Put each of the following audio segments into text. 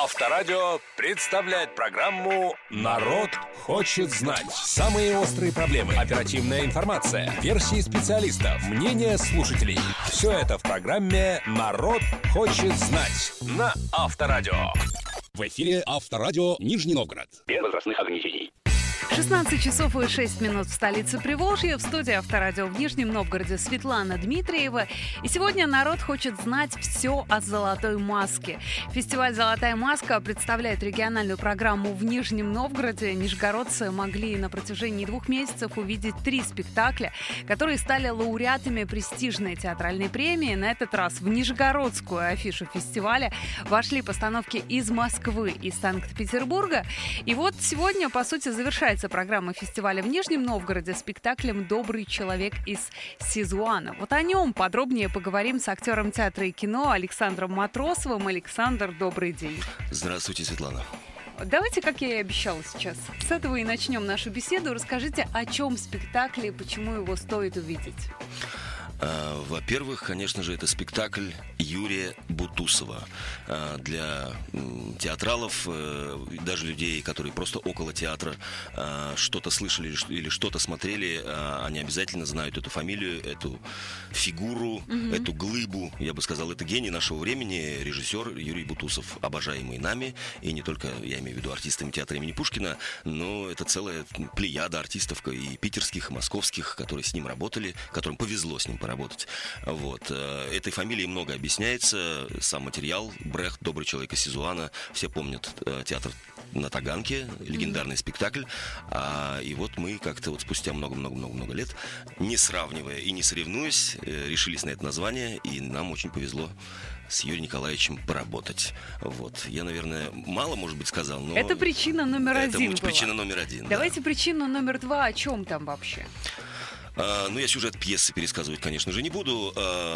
Авторадио представляет программу «Народ хочет знать». Самые острые проблемы, оперативная информация, версии специалистов, мнения слушателей. Все это в программе «Народ хочет знать» на Авторадио. В эфире Авторадио Нижний Новгород. Без возрастных ограничений. 16 часов и 6 минут в столице Приволжья. В студии Авторадио в Нижнем Новгороде Светлана Дмитриева. И сегодня народ хочет знать все о «Золотой маске». Фестиваль «Золотая маска» представляет региональную программу в Нижнем Новгороде. Нижегородцы могли на протяжении 2 месяцев увидеть 3 спектакля, которые стали лауреатами престижной театральной премии. На этот раз в нижегородскую афишу фестиваля вошли постановки из Москвы и Санкт-Петербурга. И вот сегодня, по сути, завершается программа фестиваля в Нижнем Новгороде спектаклем «Добрый человек из Сизуана». Вот о нем подробнее поговорим с актером театра и кино Александром Матросовым. Александр, добрый день. Здравствуйте, Светлана. Давайте, как я и обещала сейчас, с этого и начнем нашу беседу. Расскажите, о чем спектакль и почему его стоит увидеть. Во-первых, конечно же, это спектакль Юрия Бутусова. Для театралов, даже людей, которые просто около театра что-то слышали или что-то смотрели, они обязательно знают эту фамилию, эту фигуру, эту глыбу. Я бы сказал, это гений нашего времени, режиссер Юрий Бутусов, обожаемый нами, и не только, я имею в виду, артистами театра имени Пушкина, но это целая плеяда артистов и питерских, и московских, которые с ним работали, которым повезло с ним поработать. Вот. Этой фамилией много объясняется. Сам материал Брехт, «Добрый человек из Сизуана». Все помнят театр на Таганке, легендарный спектакль. И вот мы как-то вот спустя много-много-много лет, не сравнивая и не соревнуясь, решились на это название, и нам очень повезло с Юрием Николаевичем поработать. Вот. Я, наверное, мало, может быть, сказал, но... Это причина номер один Это причина номер один. Давайте причину номер 2. О чем там вообще? Ну, я сюжет пьесы пересказывать, конечно же, не буду.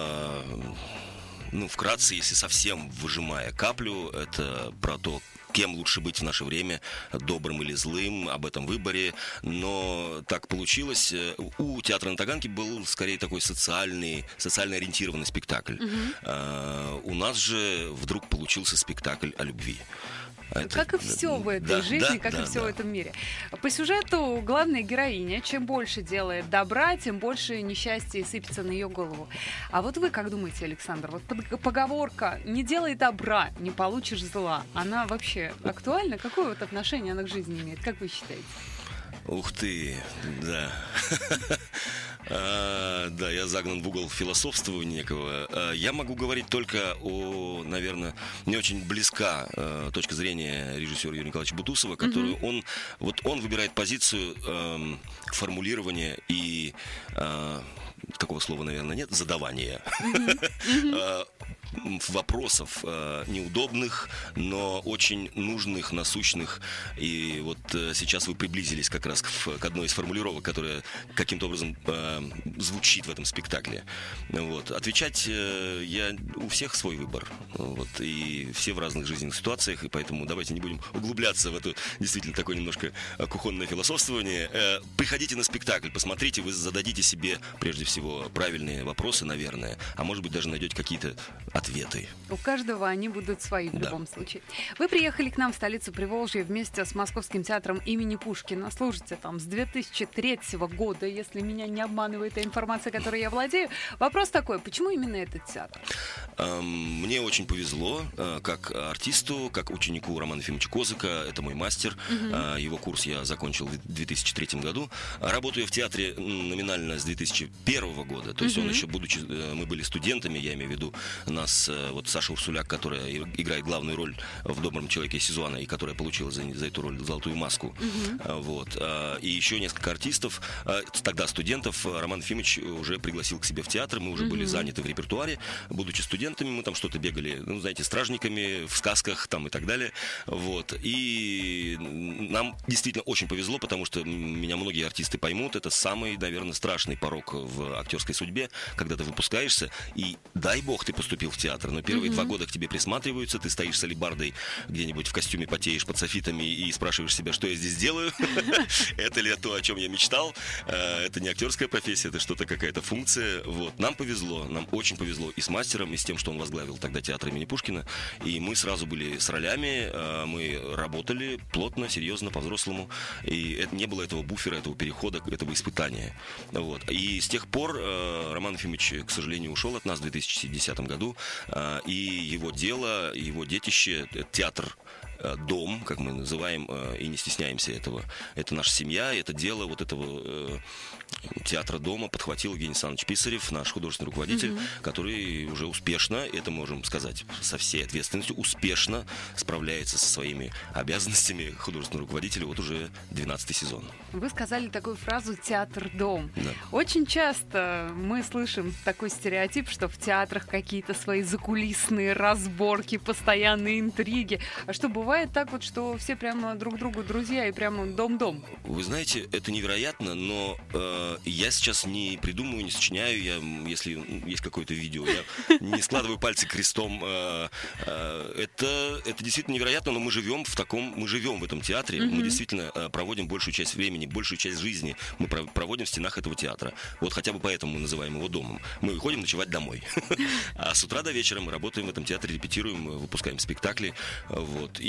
Вкратце, если совсем выжимая каплю, это про то, кем лучше быть в наше время, добрым или злым, об этом выборе. Но так получилось. У театра на Таганке был скорее такой социально ориентированный спектакль. У нас же вдруг получился спектакль о любви. Как и все в этой жизни, как и все в этом мире. По сюжету главная героиня, чем больше делает добра, тем больше несчастья сыпется на ее голову. А вот вы как думаете, Александр, вот поговорка «не делай добра, не получишь зла», она вообще актуальна? Какое вот отношение она к жизни имеет? Как вы считаете? Ух ты, да. Да, я загнан в угол философствования некого. Я могу говорить только о, наверное, мне очень близка точка зрения режиссера Юрия Николаевича Бутусова, которую он выбирает позицию формулирования и такого слова, наверное, нет, задавания вопросов неудобных, но очень нужных, насущных. И вот сейчас вы приблизились как раз к одной из формулировок, которая каким-то образом звучит в этом спектакле. Вот. Отвечать у всех свой выбор. Вот. И все в разных жизненных ситуациях, и поэтому давайте не будем углубляться в это действительно такое немножко кухонное философствование. Приходите на спектакль, посмотрите, вы зададите себе прежде всего правильные вопросы, наверное, а может быть даже найдете какие-то ответы. У каждого они будут свои в любом случае. Вы приехали к нам в столицу Приволжья вместе с Московским театром имени Пушкина. Служите там с 2003 года, если меня не обманывает та информация, которой я владею. Вопрос такой, почему именно этот театр? Мне очень повезло, как артисту, как ученику Романа Ефимовича Козыка. Это мой мастер. Его курс я закончил в 2003 году. Работаю в театре номинально с 2001 года. То есть он еще, будучи, мы были студентами, я имею в виду, нас, вот Саша Урсуляк, которая играет главную роль в «Добром человеке из Сизуана» и которая получила за эту роль «Золотую маску». Вот. И еще несколько артистов, тогда студентов, Роман Ефимович уже пригласил к себе в театр. Мы уже были заняты в репертуаре. Будучи студентами, мы там что-то бегали, знаете, стражниками, в сказках там и так далее. Вот. И нам действительно очень повезло, потому что меня многие артисты поймут. Это самый, наверное, страшный порог в актерской судьбе, когда ты выпускаешься, и дай бог ты поступил в театр, но первые 2 года к тебе присматриваются, ты стоишь с алебардой где-нибудь в костюме, потеешь под софитами и спрашиваешь себя, что я здесь делаю, это ли то, о чем я мечтал, это не актерская профессия, это что-то, какая-то функция. Вот. Нам повезло, нам очень повезло и с мастером, и с тем, что он возглавил тогда театр имени Пушкина, и мы сразу были с ролями, мы работали плотно, серьезно, по-взрослому, и не было этого буфера, этого перехода, этого испытания. Вот. И с тех пор Роман Ефимович, к сожалению, ушел от нас в 2010 году, и его дело, его детище, театр, дом, как мы называем, и не стесняемся этого. Это наша семья, это дело вот этого театра дома подхватил Евгений Александрович Писарев, наш художественный руководитель, который уже успешно, это можем сказать со всей ответственностью, успешно справляется со своими обязанностями художественного руководителя вот уже 12-й сезон. Вы сказали такую фразу «театр-дом». Да. Очень часто мы слышим такой стереотип, что в театрах какие-то свои закулисные разборки, постоянные интриги. А что, бывает так вот, что все прямо друг другу друзья и прямо дом-дом? Вы знаете, это невероятно, но я сейчас не придумываю, не сочиняю, если есть какое-то видео, я не складываю пальцы крестом. Это действительно невероятно, но мы живем в этом театре, мы действительно проводим большую часть времени, большую часть жизни мы проводим в стенах этого театра. Вот хотя бы поэтому мы называем его домом. Мы выходим ночевать домой. А с утра до вечера мы работаем в этом театре, репетируем, выпускаем спектакли. Вот.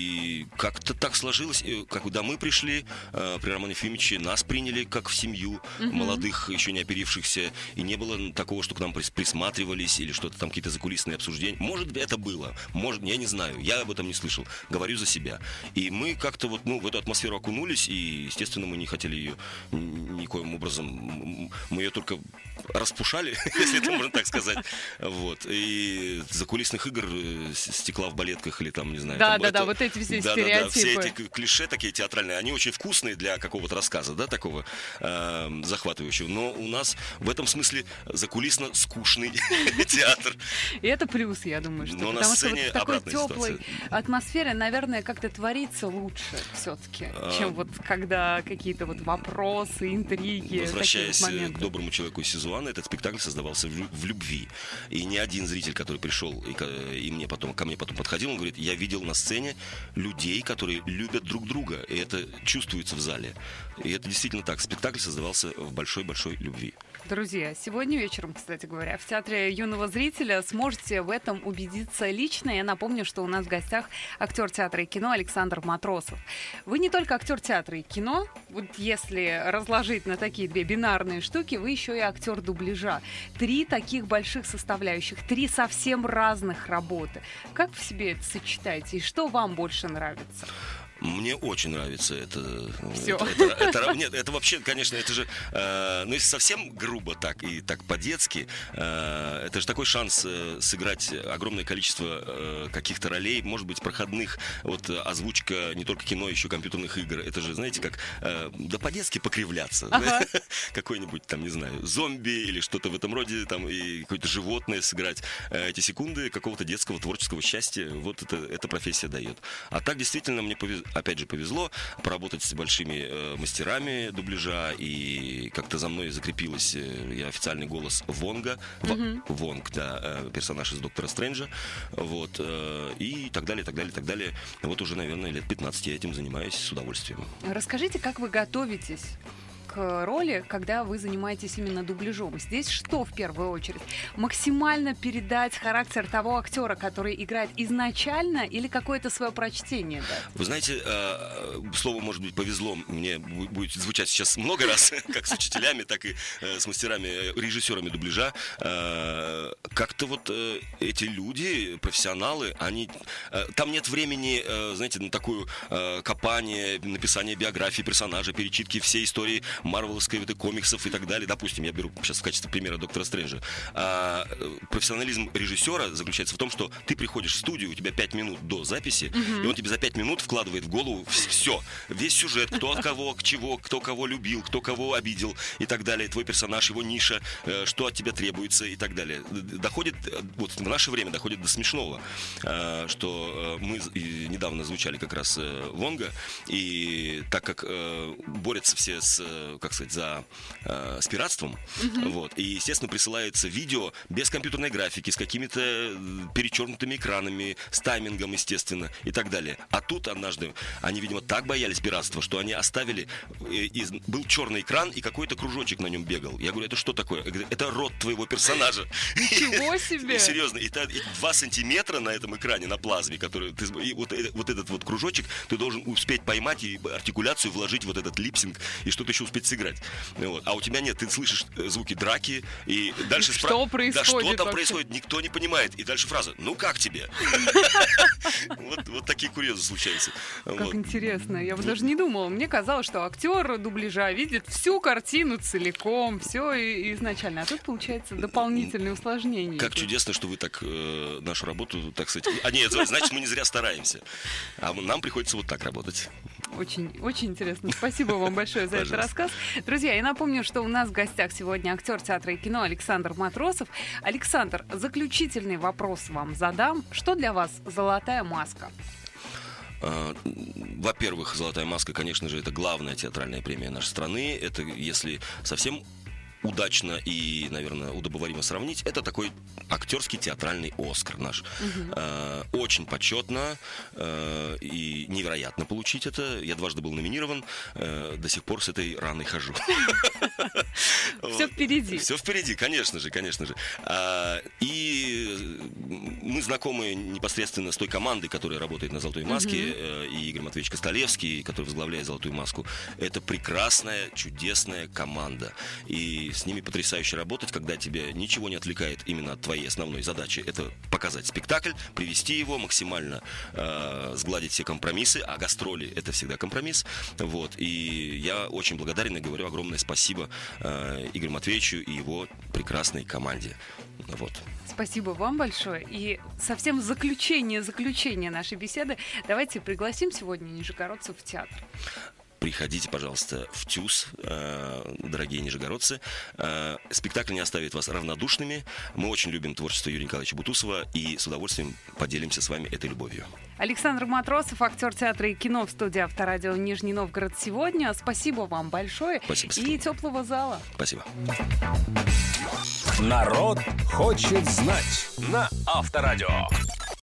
И как-то так сложилось, когда мы пришли при Романе Ефимовиче, нас приняли как в семью молодых, еще не оперившихся, и не было такого, что к нам присматривались или что-то там, какие-то закулисные обсуждения. Может, это было, может, я не знаю, я об этом не слышал, говорю за себя. И мы как-то вот, в эту атмосферу окунулись, и, естественно, мы не хотели ее никоим образом, мы ее только распушали, если это можно так сказать. Вот. И закулисных игр, стекла в балетках или там, не знаю. Да, вот эти все стереотипы. Да, все эти клише такие театральные, они очень вкусные для какого-то рассказа, да, такого захватывающего. Но у нас в этом смысле закулисно скучный театр. И это плюс, я думаю, что. Но потому на сцене что вот в такой теплой ситуация. атмосфере, наверное, как-то творится лучше все-таки, чем вот когда какие-то вот вопросы, интриги. Возвращаясь к доброму человеку из Сизуана, этот спектакль создавался в любви. И ни один зритель, который пришел и ко мне потом подходил, он говорит, я видел на сцене людей, которые любят друг друга. И это чувствуется в зале. И это действительно так. Спектакль создавался в большой-большой любви. Друзья, сегодня вечером, кстати говоря, в Театре юного зрителя сможете в этом убедиться лично. Я напомню, что у нас в гостях актер театра и кино Александр Матросов. Вы не только актер театра и кино, вот если разложить на такие две бинарные штуки, вы еще и актер дубляжа. 3 таких больших составляющих, 3 совсем разных работы. Как в себе это сочетаете и что вам больше нравится? Мне очень нравится это. Всё. Нет, это вообще, конечно, это же, если совсем грубо так и так по-детски, это же такой шанс сыграть огромное количество каких-то ролей, может быть, проходных, вот озвучка не только кино, еще компьютерных игр. Это же, знаете, как, да по-детски покривляться. Ага. Какой-нибудь там, не знаю, зомби или что-то в этом роде, там, и какое-то животное сыграть. Эти секунды какого-то детского творческого счастья, вот эта профессия дает. А так, действительно, мне опять же повезло поработать с большими мастерами дубляжа, и как-то за мной закрепилась я официальный голос Вонга, Вонг, да, персонаж из Доктора Стрэнджа, вот, и так далее, так далее, так далее. Вот уже, наверное, лет 15 я этим занимаюсь с удовольствием. Расскажите, как вы готовитесь к роли, когда вы занимаетесь именно дубляжом? Здесь что в первую очередь? Максимально передать характер того актера, который играет изначально, или какое-то свое прочтение? Да? Вы знаете, слово, может быть, повезло, мне будет звучать сейчас много раз, как с учителями, так и с мастерами, режиссерами дубляжа. Как-то вот эти люди, профессионалы, они... Там нет времени, знаете, на такое копание, написание биографии персонажа, перечитки всей истории марвеловской комиксов и так далее. Допустим, я беру сейчас в качестве примера Доктора Стрэнджа. Профессионализм режиссера заключается в том, что ты приходишь в студию, у тебя 5 минут до записи, и он тебе за 5 минут вкладывает в голову все. Весь сюжет, кто от кого, к чего, кто кого любил, кто кого обидел и так далее. Твой персонаж, его ниша, что от тебя требуется и так далее. Доходит, вот в наше время доходит до смешного, что мы недавно звучали как раз Вонга, и так как борются все с как сказать, за спиратством. Вот. И, естественно, присылается видео без компьютерной графики, с какими-то перечеркнутыми экранами, с таймингом, естественно, и так далее. А тут однажды они, видимо, так боялись пиратства, что они оставили, был черный экран и какой-то кружочек на нем бегал. Я говорю, это что такое? Я говорю, это рот твоего персонажа. Ничего себе! Серьезно, и 2 сантиметра на этом экране, на плазме, который и вот этот вот кружочек ты должен успеть поймать и артикуляцию вложить, вот этот липсинг, и что-то еще успеть сыграть. Вот. А у тебя нет, ты слышишь звуки драки, и дальше что происходит? Да, что там вообще? происходит, никто не понимает. И дальше фраза, ну как тебе? Вот такие курьезы случаются. Как интересно, я бы даже не думала. Мне казалось, что актер дубляжа видит всю картину целиком, все изначально. А тут получается дополнительные усложнения. Как чудесно, что вы так нашу работу, так сказать... нет, значит, мы не зря стараемся. А нам приходится вот так работать. Очень, очень интересно. Спасибо вам большое за этот рассказ. Друзья, я напомню, что у нас в гостях сегодня актер театра и кино Александр Матросов. Александр, заключительный вопрос вам задам. Что для вас золотая маска? Во-первых, «Золотая маска», конечно же, это главная театральная премия нашей страны. Это, если совсем удачно и, наверное, удобоваримо сравнить, это такой актерский театральный «Оскар» наш. Очень почетно и невероятно получить это. Я дважды был номинирован, до сих пор с этой раной хожу. Все впереди. Все впереди, конечно же, конечно же. И мы знакомы непосредственно с той командой, которая работает на «Золотой маске», и Игорь Матвеевич Костолевский, который возглавляет «Золотую маску». Это прекрасная, чудесная команда. И с ними потрясающе работать, когда тебя ничего не отвлекает именно от твоей основной задачи. Это показать спектакль, привести его, максимально сгладить все компромиссы, а гастроли — это всегда компромисс. Вот. И я очень благодарен и говорю огромное спасибо Игорю Матвеевичу и его прекрасной команде. Вот. Спасибо вам большое. И совсем в заключение нашей беседы давайте пригласим сегодня нижегородцев в театр. Приходите, пожалуйста, в ТЮЗ, дорогие нижегородцы. Спектакль не оставит вас равнодушными. Мы очень любим творчество Юрия Николаевича Бутусова и с удовольствием поделимся с вами этой любовью. Александр Матросов, актер театра и кино в студии Авторадио Нижний Новгород сегодня. Спасибо вам большое. Спасибо. И теплого зала. Спасибо. Народ хочет знать на Авторадио.